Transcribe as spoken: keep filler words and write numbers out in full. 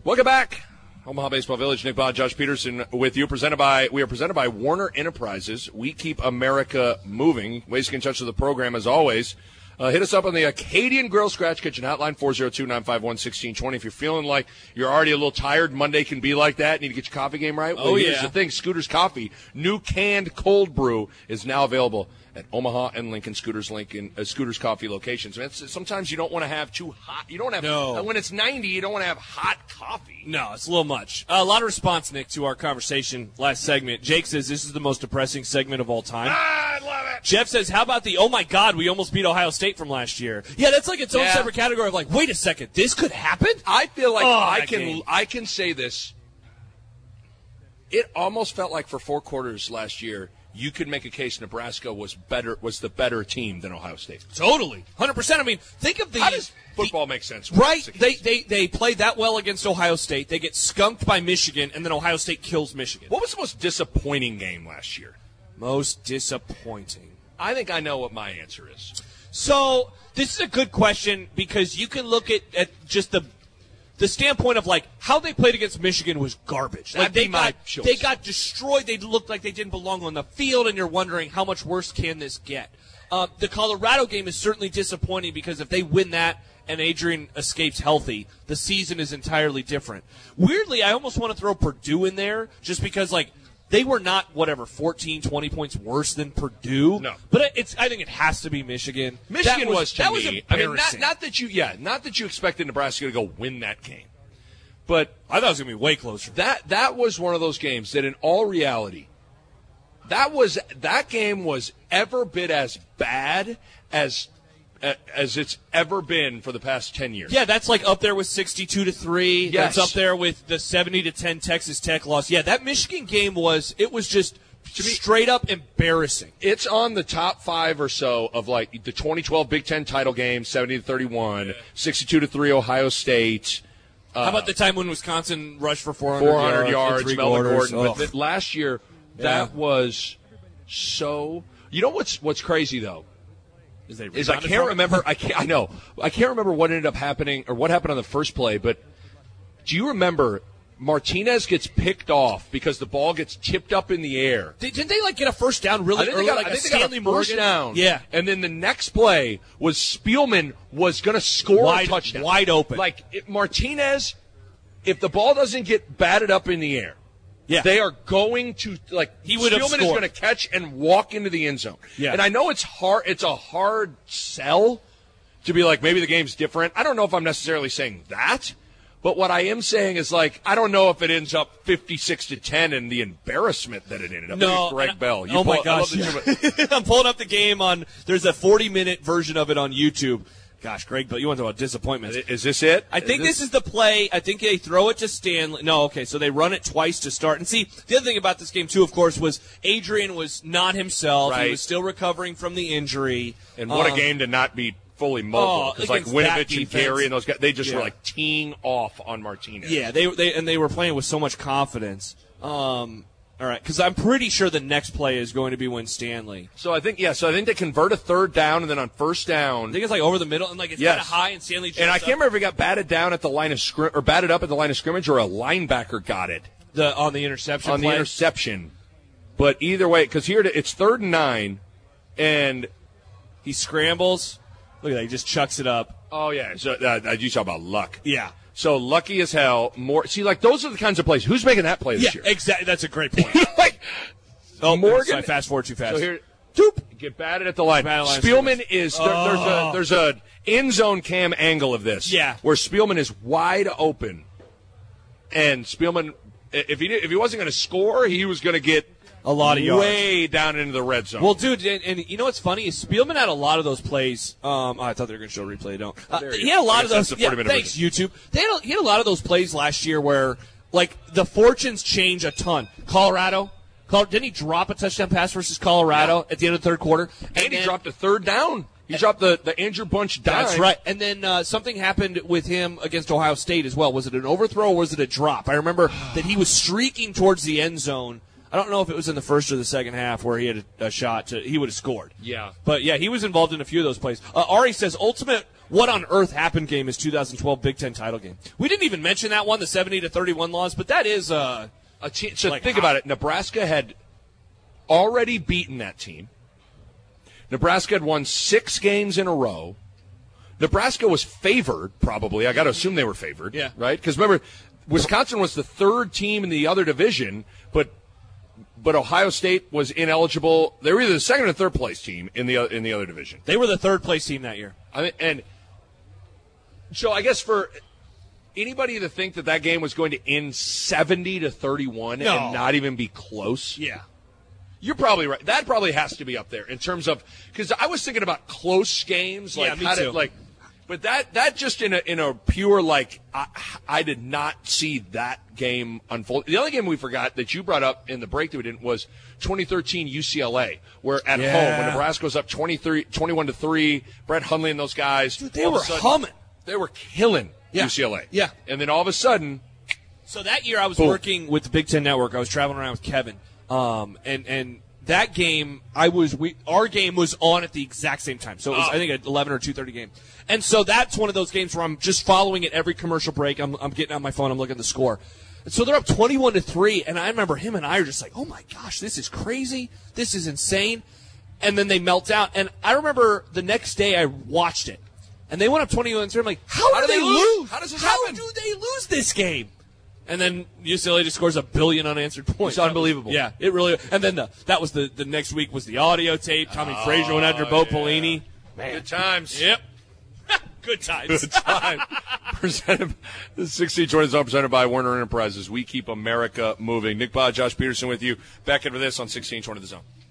Welcome back. Omaha Baseball Village, Nick Bond, Josh Peterson with you. Presented by We are presented by Warner Enterprises. We keep America moving. Ways to get in touch with the program, as always. Uh, hit us up on the Acadian Grill Scratch Kitchen hotline, four oh two, nine five one, one six two zero. If you're feeling like you're already a little tired, Monday can be like that, need to get your coffee game right. Well, oh, here's yeah. the thing. Scooter's Coffee, new canned cold brew, is now available at Omaha and Lincoln, Scooter's Lincoln, uh, Scooter's Coffee locations. Man, it's, sometimes you don't want to have too hot. You don't have no. uh, when it's ninety. You don't want to have hot coffee. No, it's a little much. Uh, a lot of response, Nick, to our conversation last segment. Jake says this is the most depressing segment of all time. Ah, I love it. Jeff says, how about the, oh, my God, we almost beat Ohio State from last year. Yeah, that's like its own yeah. separate category of like, wait a second, this could happen? I feel like oh, I can game. I can say this. It almost felt like for four quarters last year, you could make a case Nebraska was better was the better team than Ohio State. Totally. one hundred percent. I mean, think of the... How does football the, make sense? Right. They, they, they play that well against Ohio State. They get skunked by Michigan, and then Ohio State kills Michigan. What was the most disappointing game last year? Most disappointing. I think I know what my answer is. So this is a good question because you can look at, at just the the standpoint of like how they played against Michigan was garbage. Like That'd they be my got choice. they got destroyed. They looked like they didn't belong on the field, and you're wondering how much worse can this get. Uh, the Colorado game is certainly disappointing because if they win that and Adrian escapes healthy, the season is entirely different. Weirdly, I almost want to throw Purdue in there just because like. They were not, whatever, fourteen, twenty points worse than Purdue. No. But it's. I think it has to be Michigan. Michigan that was, was, to that me. was I mean, embarrassing. not, not that you, yeah, not that you expected Nebraska to go win that game. But I thought it was going to be way closer. That that was one of those games that in all reality, that was that game was ever bit as bad as as it's ever been for the past ten years. Yeah, that's like up there with sixty-two to three. Yes. That's up there with the seventy to ten Texas Tech loss. Yeah, that Michigan game was it was just to me, straight up embarrassing. It's on the top five or so of like the twenty twelve Big Ten title game, seventy to thirty-one, sixty-two to three Ohio State. Uh, How about the time when Wisconsin rushed for four hundred, four hundred yards, yards, Melvin Gordon? Oh. But last year, that yeah. was so. You know what's what's crazy though? Is, they is I can't remember. I can't. I know. I can't remember what ended up happening or what happened on the first play. But do you remember Martinez gets picked off because the ball gets tipped up in the air? Didn't they like get a first down really I think early? They got, like I a think they got Stanley a first Morgan? down. Yeah. And then the next play was Spielman was going to score wide, a touchdown, wide open. Like it, Martinez, if the ball doesn't get batted up in the air. Yeah. They are going to like he would Spielman is going to catch and walk into the end zone. Yeah. And I know it's hard it's a hard sell to be like maybe the game's different. I don't know if I'm necessarily saying that, but what I am saying is like I don't know if it ends up fifty-six to ten and the embarrassment that it ended up. No, Greg I, Bell. You oh pull, my gosh. Yeah. I'm pulling up the game on there's a forty minute version of it on YouTube. Gosh, Greg, but you want to talk about disappointments. Is this it? I think is this? this is the play. I think they throw it to Stanley. No, okay, so they run it twice to start. And see, the other thing about this game, too, of course, was Adrian was not himself. Right. He was still recovering from the injury. And what um, a game to not be fully mobile. Because, oh, like, Winovich and Gary and those guys, they just yeah. were, like, teeing off on Martinez. Yeah, they, they and they were playing with so much confidence. Um, all right, because I'm pretty sure the next play is going to be when Stanley. So I think, yeah, so I think they convert a third down, and then on first down. I think it's like over the middle, and like it's yes. kind of high, and Stanley jumps And I can't up. remember if he got batted down at the line of scrim, or batted up at the line of scrimmage, or a linebacker got it. The, on the interception On play? the interception. But either way, because here it's third and nine, and. He scrambles. Look at that, he just chucks it up. Oh, yeah, so uh, you talk about luck. Yeah. So lucky as hell. More see, like those are the kinds of plays. Who's making that play this yeah, year? Exactly. That's a great point. like, oh, Morgan. Sorry, fast forward too fast. So here, doop, get batted at the line. Batted line Spielman is there, oh. there's a there's a end zone cam angle of this. Yeah. Where Spielman is wide open, and Spielman, if he if he wasn't going to score, he was going to get a lot of yards way down into the red zone. Well, dude, and, and you know what's funny is Spielman had a lot of those plays. Um, oh, I thought they were going to show a replay. Don't. Uh, he had a lot of those. Yeah, thanks, YouTube. They had a, he had a lot of those plays last year where, like, the fortunes change a ton. Colorado, Col- didn't he drop a touchdown pass versus Colorado yeah. at the end of the third quarter? And, and he then, dropped a third down. He and, dropped the, the Andrew Bunch dime. That's right. And then uh, something happened with him against Ohio State as well. Was it an overthrow or was it a drop? I remember that he was streaking towards the end zone. I don't know if it was in the first or the second half where he had a, a shot to he would have scored. Yeah. But, yeah, he was involved in a few of those plays. Uh, Ari says, ultimate what on earth happened game is two thousand twelve Big Ten title game. We didn't even mention that one, the seventy to thirty-one loss, but that is uh, a chance. So like think how- about it. Nebraska had already beaten that team. Nebraska had won six games in a row. Nebraska was favored, probably. I got to assume they were favored, Yeah. right? Because remember, Wisconsin was the third team in the other division, but but Ohio State was ineligible. They were either the second or third place team in the in the other division. They were the third place team that year. I mean, and so I guess for anybody to think that that game was going to end seventy to thirty-one No. and not even be close, Yeah. you're probably right. That probably has to be up there in terms of, because I was thinking about close games, like Yeah, me how did, too. like, but that that just in a in a pure like I, I did not see that game unfold. The other game we forgot that you brought up in the break that we didn't was twenty thirteen U C L A, where at Yeah. home when Nebraska was up twenty-three, twenty-one to three, Brett Hundley and those guys, Dude, they all of a were sudden, humming. They were killing Yeah. U C L A. Yeah. and then all of a sudden, So that year I was Boom. working with the Big Ten Network. I was traveling around with Kevin. Um, and, and that game, I was, we, our game was on at the exact same time. So it was, Oh. I think, an eleven or two thirty game. And so that's one of those games where I'm just following it every commercial break. I'm, I'm getting on my phone. I'm looking at the score. And so they're up twenty-one to three. And I remember him and I are just like, oh my gosh, this is crazy. This is insane. And then they melt out. And I remember the next day I watched it. And they went up twenty-one to three. I'm like, how, How did do they they lose? lose? How does this How happen? do they lose this game? And then U C L A just scores a billion unanswered points. It's unbelievable. Yeah, it really. And then the, that was the the next week was the audio tape. Tommy Frazier went after Bo yeah. Pelini. Man, good times. Yep, good times. Good time. Presented, the sixteen twenty zone presented by Warner Enterprises. We keep America moving. Nick Bod, Josh Peterson with you. Back into this on sixteen twenty The Zone.